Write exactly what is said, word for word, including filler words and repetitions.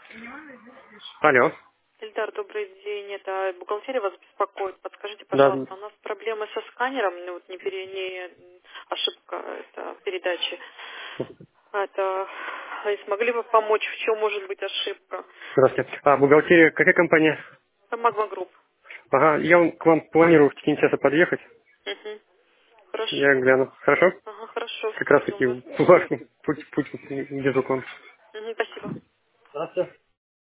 Алло. Ильдар, добрый день. Это бухгалтерия вас беспокоит. Подскажите, Да, пожалуйста, у нас проблемы со сканером, ну, вот не, пере, не ошибка это передачи. Это вы смогли бы помочь, в чем может быть ошибка? здравствуйте. А, бухгалтерия, какая компания? Это Магма Групп. Ага, я вам- к вам планирую в течение часа подъехать. Угу. Хорошо. Я гляну. Хорошо? Ага, хорошо. Как раз Ждем таки вас. в ваш путь, путь везу к вам. Угу, спасибо. Здравствуйте.